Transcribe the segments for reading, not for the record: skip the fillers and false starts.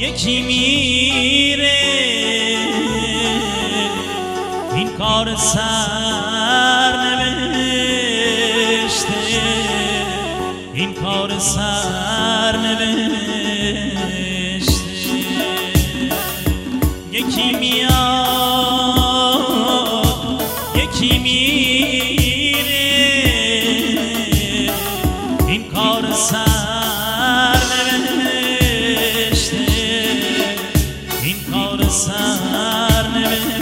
یکی میره این کار سر نوشته، این کار سر نوشته. یکی میاد یکی میره این کار سر نوشته، این کار سر نوشته.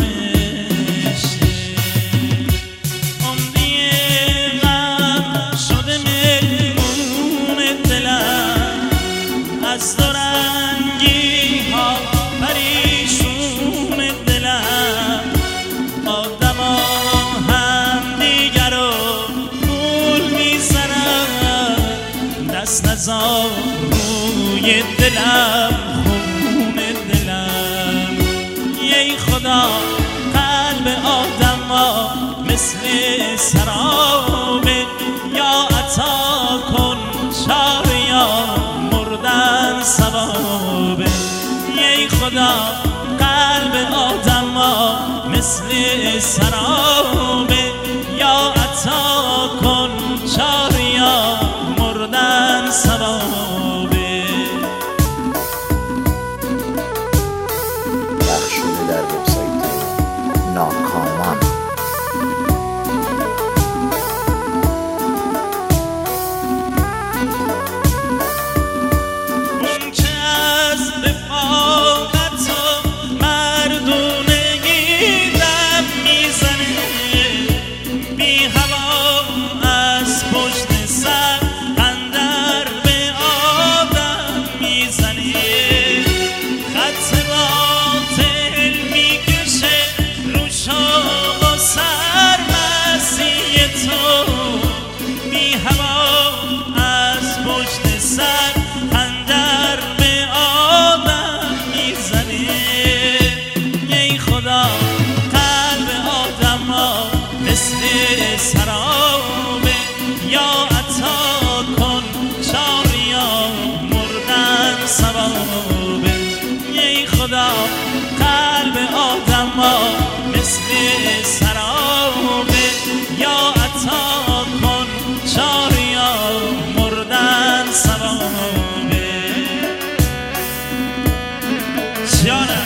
عمری غم شده مهمون دلم، از دو رنگی ها پریشون دلم. آدما هم دیگر رو گول میزنن، دست نزار روی دلم خون دلم. ای خدا قلب آدما مثل سرابه، یا عطا کن چاره یا مردن ثوابه. ای خدا قلب آدما مثل سرابه، یا عطا کن چاره یا مردن ثوابه. پخش شده در وبسایت ناکامان. اون که از رفاقت و مردونگی دم میزنه، بی هوا از پشت سر قندر به آدم میزنه. خط باطل میکشه رو شوق و سرمستی تو، بی هوا از پشت سر قندر به آدم میزنه. ای خدا قلب آدما مثل سرابه، یا عطا کن چاره یا مردن ثوابه. ای خدا قلب آدما مثل سرابه، یا عطا کن چاره یا مردن ثوابه. جانم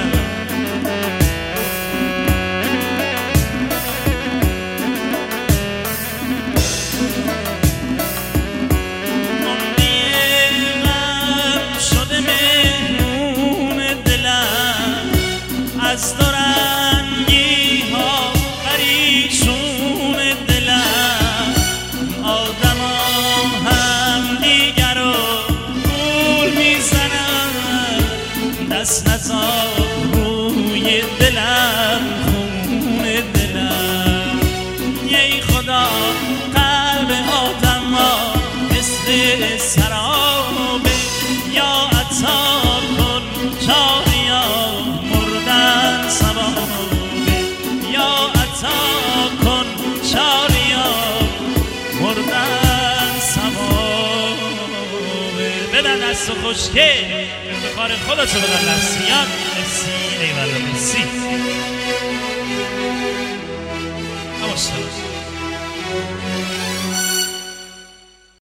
از دو رنگی ها پریشون دلم. آدما هم دیگر رو گول میزنن، دست نزار روی دلم خون دلم. ای خدا قلب آدما مثل سرابه، یا عطا کن چاره یا مردن ثوابه، یا عطا کن چاره یا مردن ثوابه. بدن دست و خوشگه افتخار خودتو بدن دستیان. مرسی ایوالا مرسی.